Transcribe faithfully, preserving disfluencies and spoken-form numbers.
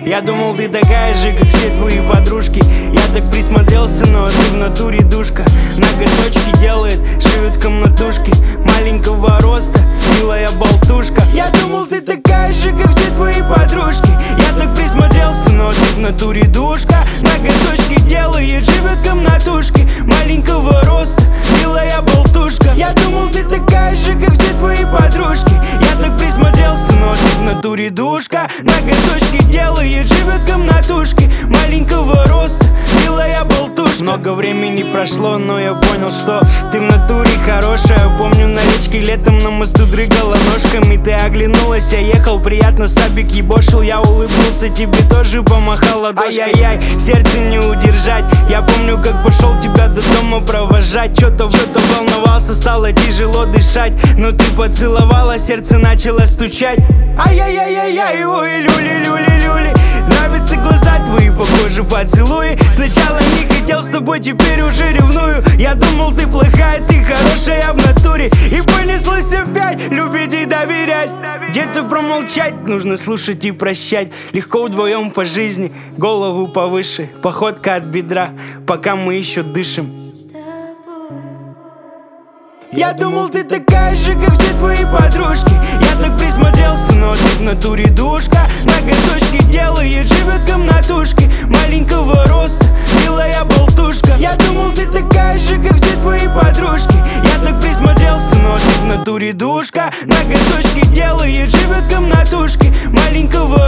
Я думал, ты такая же, как все твои подружки. Я так присмотрелся, но ты в натуре душка. Ноготочки делает, живет в комнатушке. Маленького роста, милая болтушка. Я думал, ты такая же, как все твои подружки. Я так присмотрелся, но ты в натуре душка. Ноготочки делает, живет в комнатушке. Маленького роста, милая болтушка. Я думал, ты такая же, как все твои подружки. Я так присмотрелся, но ты в натуре душка. Ноготочки делает, живет в комнатушке. Маленького роста, милая болтушка. Много времени прошло, но я понял, что ты в натуре хорошая. Помню, на речке летом на мосту дрыгала ножками. Ты оглянулась, я ехал, приятно сабик ебошил. Я улыбнулся, тебе тоже помахал ладошкой. Ай-яй-яй, сердце не удержать. Я помню, как пошел тебя до дома провожать. Что-то, что-то волновался, стало тяжело дышать. Но ты поцеловала, сердце начало стучать. Ай-яй-яй-яй-яй, ой, люли-люли-люли. Нравятся глаза твои, похожи поцелуи. Сначала не хотел с тобой, теперь уже ревную. Я думал, ты плохая, ты хорошая в натуре. И понеслось опять, любить и доверять. Где-то промолчать, нужно слушать и прощать. Легко вдвоем по жизни, голову повыше. Походка от бедра, пока мы еще дышим. Я думал, ты такая же, как все твои подружки. Я так присмотрелся, но ты в натуре душка. Ноготочки делает, живет в комнатушке. Маленького роста, милая болтушка. Я думал, ты такая же, как все твои подружки. Я так присмотрелся, но ты в натуре душка. Ноготочки делает, живет в комнатушке. Маленького